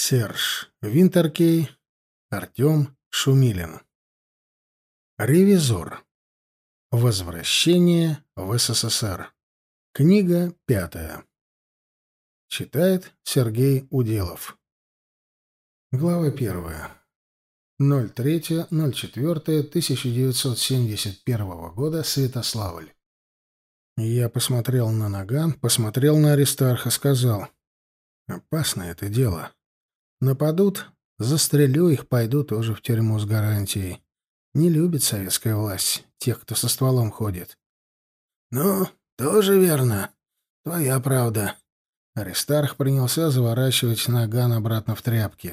Серж Винтеркей, Артем Шумилин. Ревизор. Возвращение в СССР. Книга 5. Читает Сергей Уделов. Глава 1. 03.04.1971 года. Святославль. Я посмотрел на наган, посмотрел на Аристарха, сказал: «Опасно это дело. Нападут, застрелю их, пойду тоже в тюрьму с гарантией. Не любит советская власть тех, кто со стволом ходит». «Ну, тоже верно. Твоя правда». Аристарх принялся заворачивать наган обратно в тряпки.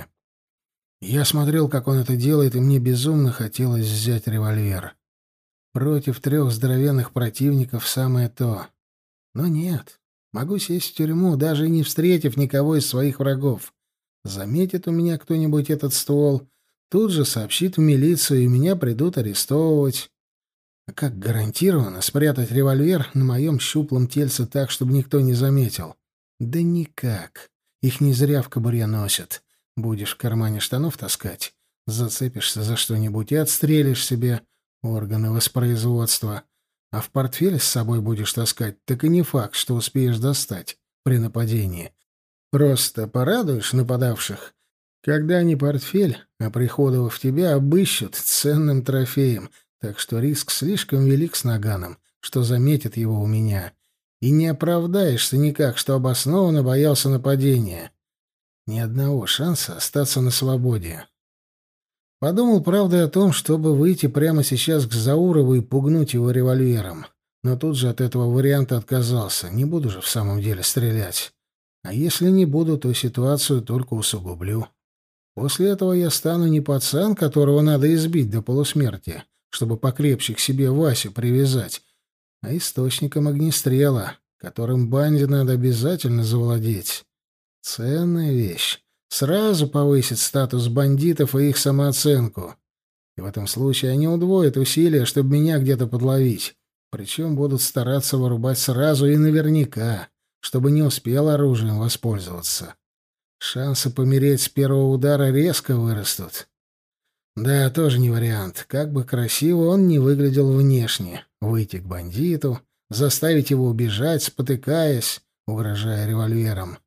Я смотрел, как он это делает, и мне безумно хотелось взять револьвер. Против 3 здоровенных противников самое то. Но нет, могу сесть в тюрьму, даже не встретив никого из своих врагов. Заметит у меня кто-нибудь этот ствол, тут же сообщит в милицию, и меня придут арестовывать. А как гарантированно спрятать револьвер на моем щуплом тельце так, чтобы никто не заметил? Да никак. Их не зря в кобуре носят. Будешь в кармане штанов таскать, зацепишься за что-нибудь и отстрелишь себе органы воспроизводства. А в портфеле с собой будешь таскать, так и не факт, что успеешь достать при нападении. Просто порадуешь нападавших, когда они портфель, оприходовав тебя, обыщут ценным трофеем, так что риск слишком велик с наганом, что заметят его у меня. И не оправдаешься никак, что обоснованно боялся нападения. Ни одного шанса остаться на свободе. Подумал, правда, о том, чтобы выйти прямо сейчас к Заурову и пугнуть его револьвером. Но тут же от этого варианта отказался. Не буду же в самом деле стрелять. А если не буду, то ситуацию только усугублю. После этого я стану не пацан, которого надо избить до полусмерти, чтобы покрепче к себе Васю привязать, а источником огнестрела, которым банде надо обязательно завладеть. Ценная вещь. Сразу повысит статус бандитов и их самооценку. И в этом случае они удвоят усилия, чтобы меня где-то подловить. Причем будут стараться вырубать сразу и наверняка, чтобы не успел оружием воспользоваться. Шансы помереть с первого удара резко вырастут. Да, тоже не вариант. Как бы красиво он ни выглядел внешне. Выйти к бандиту, заставить его убежать, спотыкаясь, угрожая револьвером.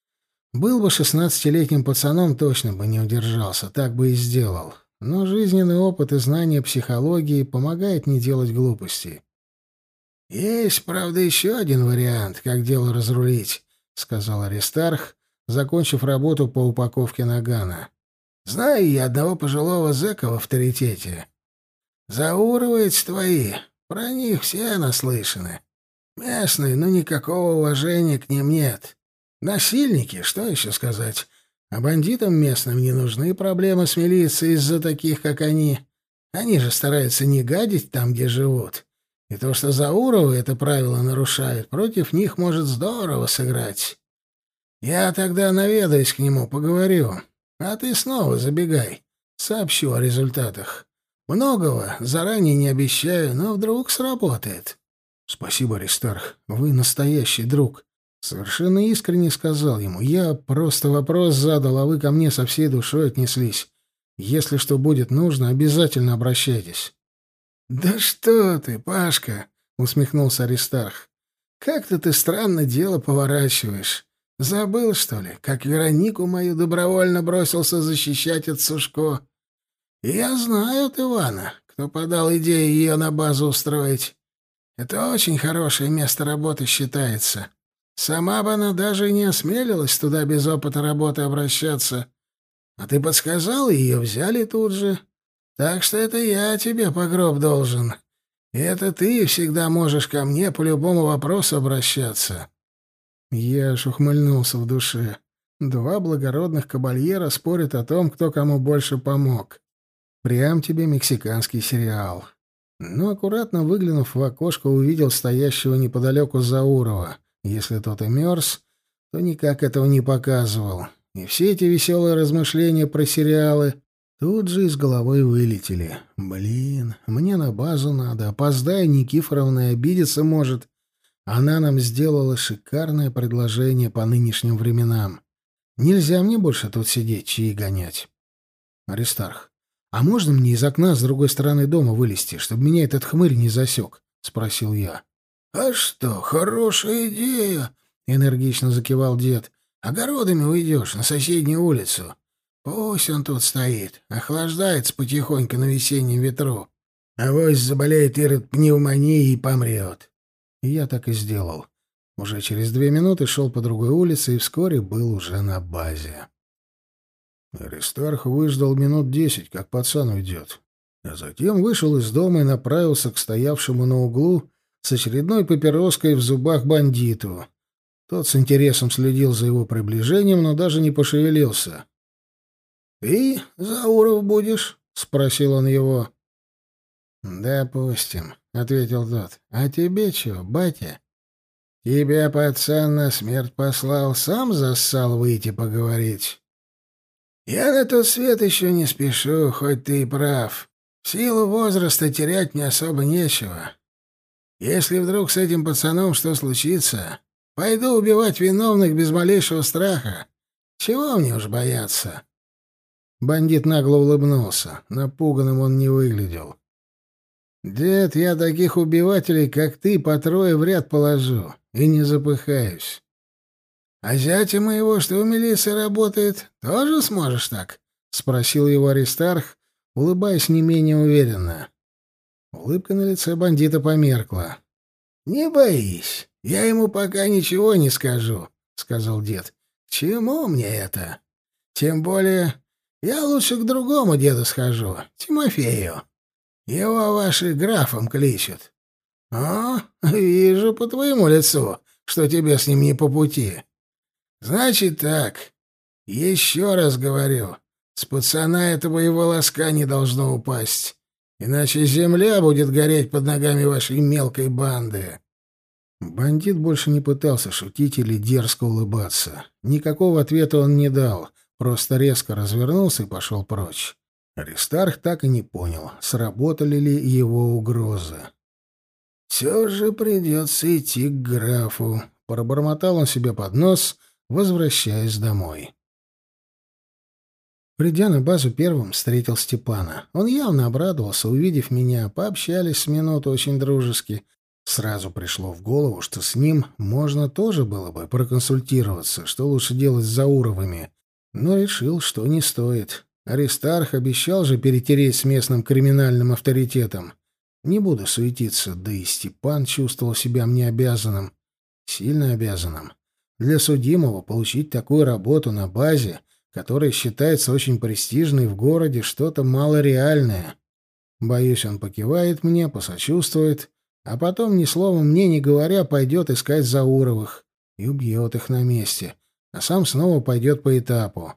Был бы 16-летним пацаном, точно бы не удержался, так бы и сделал. Но жизненный опыт и знание психологии помогает не делать глупостей. «Есть, правда, еще один вариант, как дело разрулить», — сказал Аристарх, закончив работу по упаковке нагана. «Знаю я одного пожилого зэка в авторитете. Зауровы эти твои, про них все наслышаны. Местные, но никакого уважения к ним нет. Насильники, что еще сказать? А бандитам местным не нужны проблемы с милицией из-за таких, как они. Они же стараются не гадить там, где живут. И то, что Зауровы это правило нарушают, против них может здорово сыграть. Я тогда наведаюсь к нему, поговорю. А ты снова забегай. Сообщу о результатах. Многого заранее не обещаю, но вдруг сработает». «Спасибо, Аристарх. Вы настоящий друг». Совершенно искренне сказал ему. «Я просто вопрос задал, а вы ко мне со всей душой отнеслись. Если что будет нужно, обязательно обращайтесь». «Да что ты, Пашка!» — усмехнулся Аристарх. «Как-то ты странно дело поворачиваешь. Забыл, что ли, как Веронику мою добровольно бросился защищать от Сушко? И я знаю от Ивана, кто подал идею ее на базу устроить. Это очень хорошее место работы считается. Сама бы она даже и не осмелилась туда без опыта работы обращаться. А ты подсказал, и ее взяли тут же. Так что это я тебе по гроб должен. И это ты всегда можешь ко мне по любому вопросу обращаться». Я аж ухмыльнулся в душе. 2 благородных кабальера спорят о том, кто кому больше помог. Прям тебе мексиканский сериал. Но аккуратно выглянув в окошко, увидел стоящего неподалеку Заурова. Если тот и мерз, то никак этого не показывал. И все эти веселые размышления про сериалы тут же из головы вылетели. Блин, мне на базу надо. Опоздаю, Никифоровна обидеться может. Она нам сделала шикарное предложение по нынешним временам. Нельзя мне больше тут сидеть, чаи гонять. Аристарх, а можно мне из окна с другой стороны дома вылезти, чтобы меня этот хмырь не засек? — спросил я. — А что, хорошая идея! — энергично закивал дед. — Огородами уйдешь на соседнюю улицу. Пусть он тут стоит, охлаждается потихоньку на весеннем ветру. Авось заболеет Ирод пневмонией и помрет. И я так и сделал. Уже через 2 минуты шел по другой улице и вскоре был уже на базе. Аристарх выждал минут 10, как пацан уйдет, а затем вышел из дома и направился к стоявшему на углу с очередной папироской в зубах бандиту. Тот с интересом следил за его приближением, но даже не пошевелился. — Ты Зауров будешь? — спросил он его. — Допустим, — ответил тот. — А тебе чего, батя? Тебя пацан на смерть послал, сам зассал выйти поговорить. Я на тот свет еще не спешу, хоть ты и прав. В силу возраста терять мне особо нечего. Если вдруг с этим пацаном что случится, пойду убивать виновных без малейшего страха. Чего мне уж бояться? Бандит нагло улыбнулся. Напуганным он не выглядел. «Дед, я таких убивателей, как ты, по 3 в ряд положу, и не запыхаюсь. А зятя моего, что в милиции работает, тоже сможешь так?» — спросил его Аристарх, улыбаясь не менее уверенно. Улыбка на лице бандита померкла. «Не боись, я ему пока ничего не скажу», — сказал дед. «К чему мне это? Тем более я лучше к другому деду схожу, Тимофею. Его ваши графом кличут. О, вижу по твоему лицу, что тебе с ним не по пути. Значит так, еще раз говорю, с пацана этого и волоска не должно упасть, иначе земля будет гореть под ногами вашей мелкой банды». Бандит больше не пытался шутить или дерзко улыбаться. Никакого ответа он не дал, просто резко развернулся и пошел прочь. Аристарх так и не понял, сработали ли его угрозы. «Все же придется идти к графу», — пробормотал он себе под нос, возвращаясь домой. Придя на базу первым, встретил Степана. Он явно обрадовался, увидев меня, пообщались с минуту очень дружески. Сразу пришло в голову, что с ним можно тоже было бы проконсультироваться, что лучше делать с Зауровыми, но решил, что не стоит. Аристарх обещал же перетереть с местным криминальным авторитетом. Не буду суетиться, да и Степан чувствовал себя мне обязанным, сильно обязанным. Для судимого получить такую работу на базе, которая считается очень престижной в городе, что-то малореальное. Боюсь, он покивает мне, посочувствует, а потом, ни словом мне не говоря, пойдет искать Зауровых и убьет их на месте, а сам снова пойдет по этапу.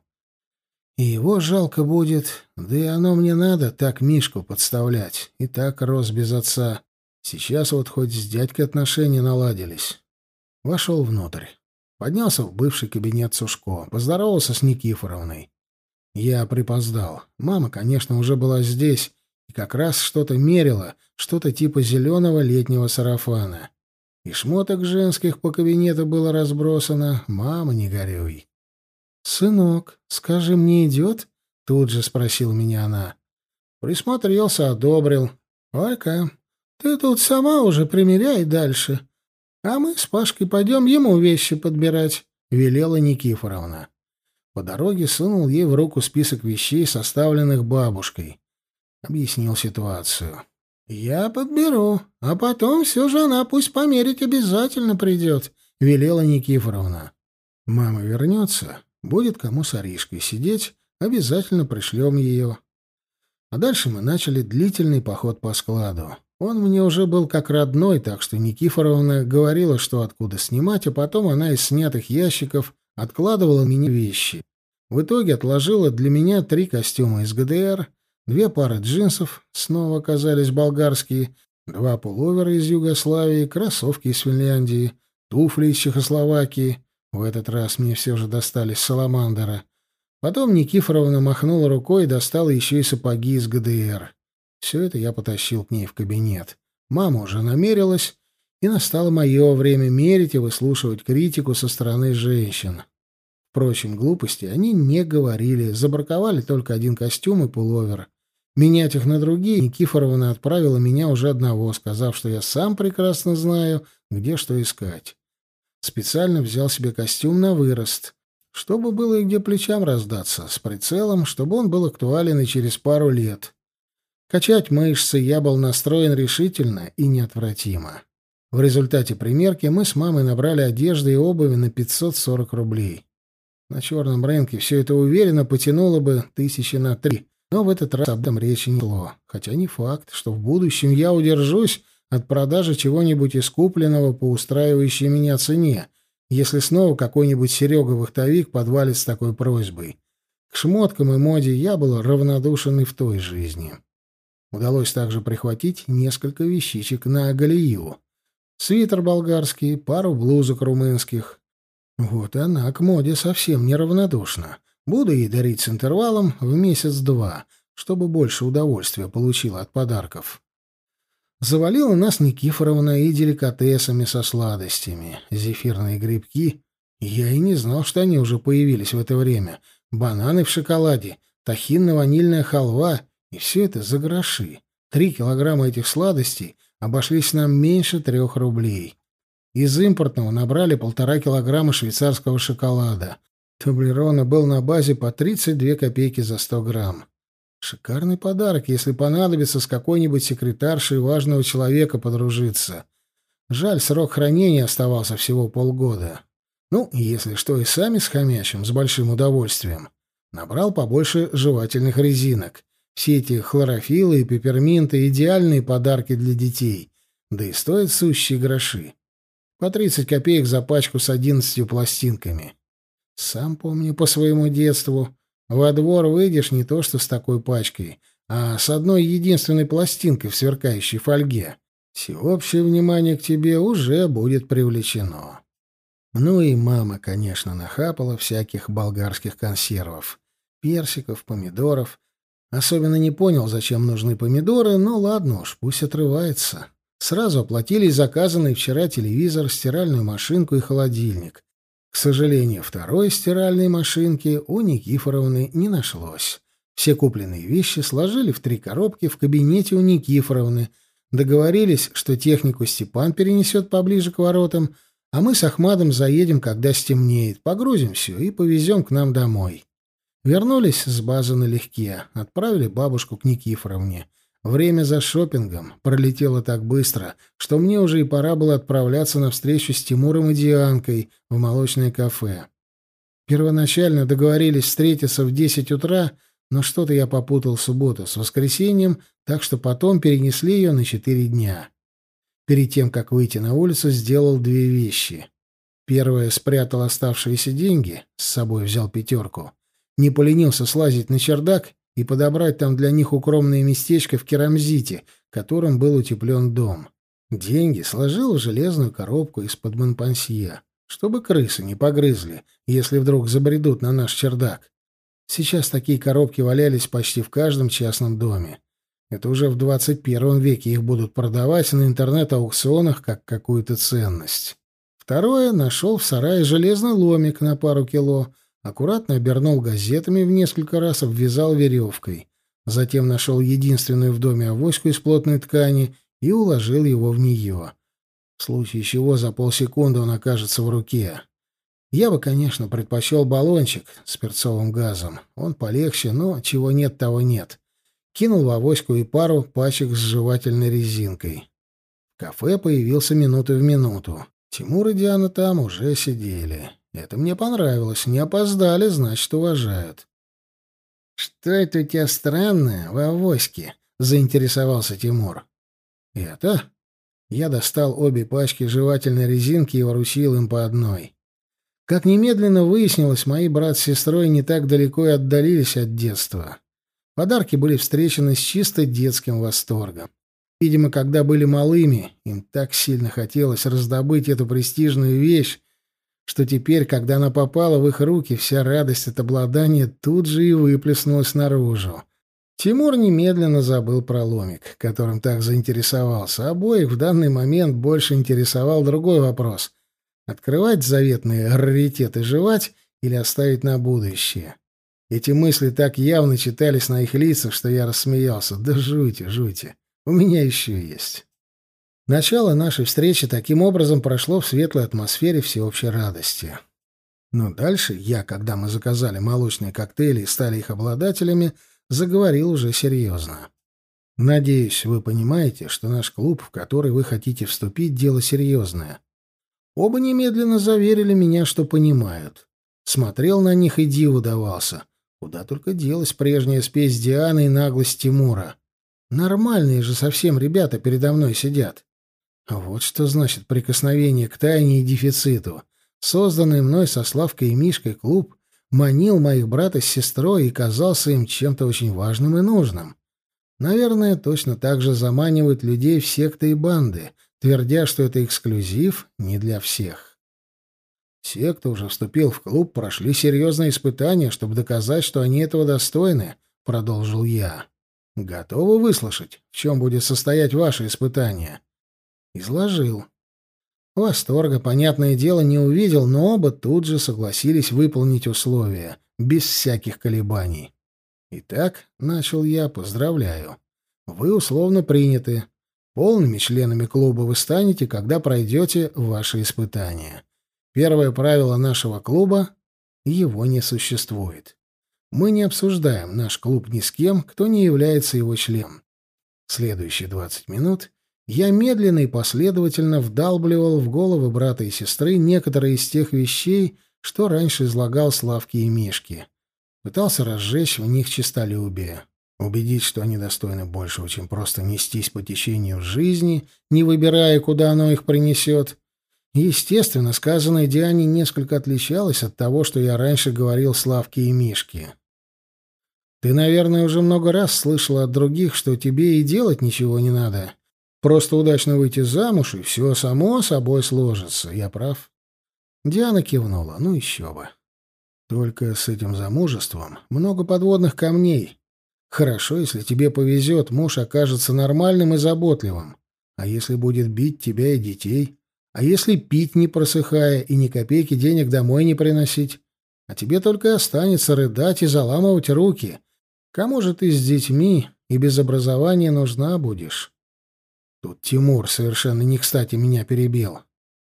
И его жалко будет, да и оно мне надо так Мишку подставлять. И так рос без отца. Сейчас вот хоть с дядькой отношения наладились. Вошел внутрь. Поднялся в бывший кабинет Сушко. Поздоровался с Никифоровной. Я припоздал. Мама, конечно, уже была здесь. И как раз что-то мерила, что-то типа зеленого летнего сарафана. И шмоток женских по кабинету было разбросано. Мама, не горюй. «Сынок, скажи, мне идет?» — тут же спросила меня она. Присмотрелся, одобрил. «Олька, ты тут сама уже примеряй дальше, а мы с Пашкой пойдем ему вещи подбирать», — велела Никифоровна. По дороге сунул ей в руку список вещей, составленных бабушкой. Объяснил ситуацию. «Я подберу, а потом все же она пусть померить обязательно придет», — велела Никифоровна. «Мама вернется». Будет кому с Аришкой сидеть, обязательно пришлем ее. А дальше мы начали длительный поход по складу. Он мне уже был как родной, так что Никифоровна говорила, что откуда снимать, а потом она из снятых ящиков откладывала мне вещи. В итоге отложила для меня 3 костюма из ГДР, 2 пары джинсов, снова оказались болгарские, 2 пуловера из Югославии, кроссовки из Финляндии, туфли из Чехословакии. В этот раз мне все же достались саламандера. Потом Никифоровна махнула рукой и достала еще и сапоги из ГДР. Все это я потащил к ней в кабинет. Мама уже намерилась, и настало мое время мерить и выслушивать критику со стороны женщин. Впрочем, глупости они не говорили, забраковали только один костюм и пуловер. Менять их на другие Никифоровна отправила меня уже одного, сказав, что я сам прекрасно знаю, где что искать. Специально взял себе костюм на вырост, чтобы было и где плечам раздаться, с прицелом, чтобы он был актуален и через пару лет. Качать мышцы я был настроен решительно и неотвратимо. В результате примерки мы с мамой набрали одежды и обуви на 540 рублей. На черном рынке все это уверенно потянуло бы 3 000, но в этот раз об этом речи не шло. Хотя не факт, что в будущем я удержусь от продажи чего-нибудь из купленного по устраивающей меня цене, если снова какой-нибудь Серега-вахтовик подвалит с такой просьбой. К шмоткам и моде я был равнодушен и в той жизни. Удалось также прихватить несколько вещичек на Агалию. Свитер болгарский, пару блузок румынских. Вот она к моде совсем неравнодушна. Буду ей дарить с интервалом в месяц-два, чтобы больше удовольствия получила от подарков. Завалила нас Никифоровна и деликатесами со сладостями. Зефирные грибки. Я и не знал, что они уже появились в это время. Бананы в шоколаде, тахинно-ванильная халва. И все это за гроши. 3 килограмма этих сладостей обошлись нам меньше 3 рублей. Из импортного набрали 1,5 килограмма швейцарского шоколада. Тублерона был на базе по 32 копейки за 100 грамм. Шикарный подарок, если понадобится с какой-нибудь секретаршей важного человека подружиться. Жаль, срок хранения оставался всего полгода. Ну, если что, и сами схомячим с большим удовольствием. Набрал побольше жевательных резинок. Все эти хлорофиллы и пепперминты — идеальные подарки для детей. Да и стоят сущие гроши. По 30 копеек за пачку с 11 пластинками. Сам помню по своему детству. Во двор выйдешь не то что с такой пачкой, а с одной единственной пластинкой в сверкающей фольге. Всеобщее внимание к тебе уже будет привлечено. Ну и мама, конечно, нахапала всяких болгарских консервов. Персиков, помидоров. Особенно не понял, зачем нужны помидоры, но ладно уж, пусть отрывается. Сразу оплатили заказанный вчера телевизор, стиральную машинку и холодильник. К сожалению, второй стиральной машинки у Никифоровны не нашлось. Все купленные вещи сложили в 3 коробки в кабинете у Никифоровны, договорились, что технику Степан перенесет поближе к воротам, а мы с Ахмадом заедем, когда стемнеет, погрузим все и повезем к нам домой. Вернулись с базы налегке, отправили бабушку к Никифоровне. Время за шопингом пролетело так быстро, что мне уже и пора было отправляться на встречу с Тимуром и Дианкой в молочное кафе. Первоначально договорились встретиться в 10 утра, но что-то я попутал субботу с воскресеньем, так что потом перенесли ее на 4 дня. Перед тем, как выйти на улицу, сделал 2 вещи. Первое — спрятал оставшиеся деньги, с собой взял 5. Не поленился слазить на чердак и подобрать там для них укромное местечко в керамзите, которым был утеплен дом. Деньги сложил в железную коробку из-под Монпансье, чтобы крысы не погрызли, если вдруг забредут на наш чердак. Сейчас такие коробки валялись почти в каждом частном доме. Это уже в 21 веке их будут продавать на интернет-аукционах как какую-то ценность. Второе — нашел в сарае железный ломик на пару кило, аккуратно обернул газетами в несколько раз, обвязал веревкой. Затем нашел единственную в доме авоську из плотной ткани и уложил его в нее. В случае чего за полсекунды он окажется в руке. Я бы, конечно, предпочел баллончик с перцовым газом. Он полегче, но чего нет, того нет. Кинул в авоську и пару пачек с жевательной резинкой. В кафе появился минуты в минуту. Тимур и Диана там уже сидели. Это мне понравилось. Не опоздали, значит, уважают. «Что это у тебя странное в авоське?» — заинтересовался Тимур. «Это?» Я достал обе пачки жевательной резинки и вручил им по одной. Как немедленно выяснилось, мои брат с сестрой не так далеко и отдалились от детства. Подарки были встречены с чисто детским восторгом. Видимо, когда были малыми, им так сильно хотелось раздобыть эту престижную вещь, что теперь, когда она попала в их руки, вся радость от обладания тут же и выплеснулась наружу. Тимур немедленно забыл про ломик, которым так заинтересовался. Обоих в данный момент больше интересовал другой вопрос — открывать заветные раритеты, жевать или оставить на будущее. Эти мысли так явно читались на их лицах, что я рассмеялся. Да жуйте, жуйте. У меня еще есть. Начало нашей встречи таким образом прошло в светлой атмосфере всеобщей радости. Но дальше я, когда мы заказали молочные коктейли и стали их обладателями, заговорил уже серьезно. Надеюсь, вы понимаете, что наш клуб, в который вы хотите вступить, дело серьезное. Оба немедленно заверили меня, что понимают. Смотрел на них и диву давался. Куда только делась прежняя спесь Дианы и наглость Тимура. Нормальные же совсем ребята передо мной сидят. Вот что значит прикосновение к тайне и дефициту. Созданный мной со Славкой и Мишкой клуб манил моих брата с сестрой и казался им чем-то очень важным и нужным. Наверное, точно так же заманивают людей в секты и банды, твердя, что это эксклюзив не для всех. Все, кто уже вступил в клуб, прошли серьезные испытания, чтобы доказать, что они этого достойны, — продолжил я. Готовы выслушать, в чем будет состоять ваше испытание? Изложил. Восторга, понятное дело, не увидел, но оба тут же согласились выполнить условия, без всяких колебаний. «Итак, — начал я, — поздравляю. Вы условно приняты. Полными членами клуба вы станете, когда пройдете ваши испытания. Первое правило нашего клуба — его не существует. Мы не обсуждаем наш клуб ни с кем, кто не является его членом. Следующие 20 минут я медленно и последовательно вдалбливал в головы брата и сестры некоторые из тех вещей, что раньше излагал Славке и Мишке. Пытался разжечь в них честолюбие, убедить, что они достойны большего, чем просто нестись по течению жизни, не выбирая, куда оно их принесет. Естественно, сказанное Диане несколько отличалось от того, что я раньше говорил Славке и Мишке. «Ты, наверное, уже много раз слышала от других, что тебе и делать ничего не надо. Просто удачно выйти замуж, и все само собой сложится. Я прав?» Диана кивнула. «Ну еще бы. Только с этим замужеством много подводных камней. Хорошо, если тебе повезет, муж окажется нормальным и заботливым. А если будет бить тебя и детей? А если пить не просыхая и ни копейки денег домой не приносить? А тебе только и останется рыдать и заламывать руки. Кому же ты с детьми и без образования нужна будешь?» Тут Тимур совершенно не кстати меня перебил.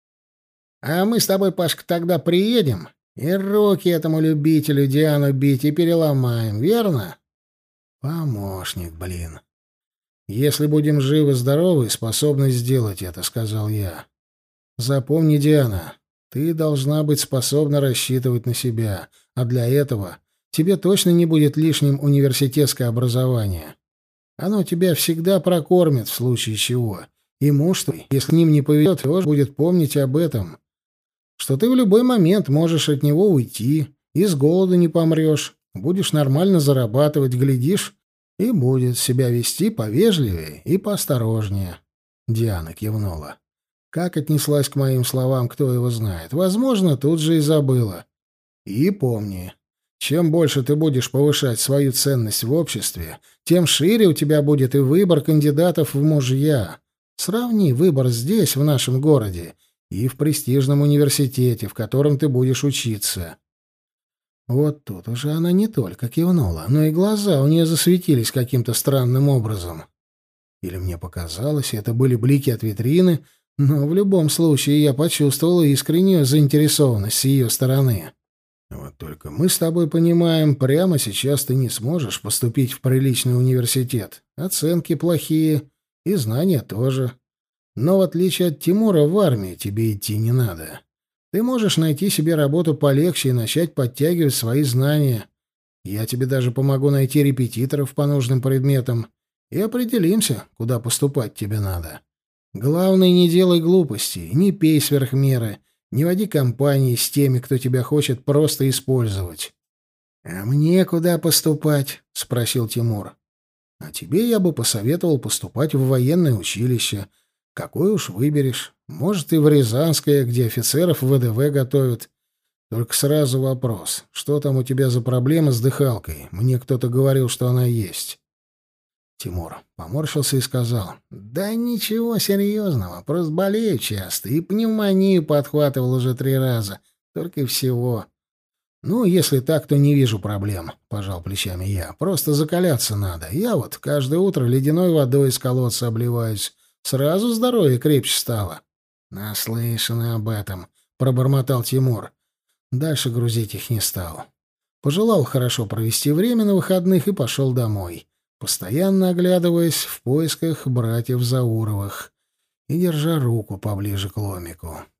«А мы с тобой, Пашка, тогда приедем и руки этому любителю Диану бить и переломаем, верно?» «Помощник, блин. Если будем живы-здоровы, способны сделать это», — сказал я. «Запомни, Диана, ты должна быть способна рассчитывать на себя, а для этого тебе точно не будет лишним университетское образование. Оно тебя всегда прокормит в случае чего. И муж твой, если с ним не повезет, тоже будет помнить об этом. Что ты в любой момент можешь от него уйти, и с голоду не помрешь, будешь нормально зарабатывать, глядишь, и будет себя вести повежливее и поосторожнее». Диана кивнула. Как отнеслась к моим словам, кто его знает. Возможно, тут же и забыла. «И помни, чем больше ты будешь повышать свою ценность в обществе, тем шире у тебя будет и выбор кандидатов в мужья. Сравни выбор здесь, в нашем городе, и в престижном университете, в котором ты будешь учиться». Вот тут уже она не только кивнула, но и глаза у нее засветились каким-то странным образом. Или мне показалось, это были блики от витрины, но в любом случае я почувствовал искреннюю заинтересованность с ее стороны. «Вот только мы с тобой понимаем, прямо сейчас ты не сможешь поступить в приличный университет. Оценки плохие, и знания тоже. Но в отличие от Тимура, в армию тебе идти не надо. Ты можешь найти себе работу полегче и начать подтягивать свои знания. Я тебе даже помогу найти репетиторов по нужным предметам, и определимся, куда поступать тебе надо. Главное, не делай глупостей, не пей сверх меры, не води компании с теми, кто тебя хочет просто использовать». «А мне куда поступать?» — спросил Тимур. «А тебе я бы посоветовал поступать в военное училище. Какое уж выберешь. Может, и в Рязанское, где офицеров ВДВ готовят. Только сразу вопрос. Что там у тебя за проблема с дыхалкой? Мне кто-то говорил, что она есть». Тимур поморщился и сказал: «Да ничего серьезного, просто болею часто и пневмонию подхватывал уже 3 раза. Только и всего. «Ну, если так, то не вижу проблем», — пожал плечами я. «Просто закаляться надо. Я вот каждое утро ледяной водой из колодца обливаюсь. Сразу здоровье крепче стало». «Наслышаны об этом», — пробормотал Тимур. Дальше грузить их не стал. Пожелал хорошо провести время на выходных и пошел домой, постоянно оглядываясь в поисках братьев Зауровых и держа руку поближе к ломику.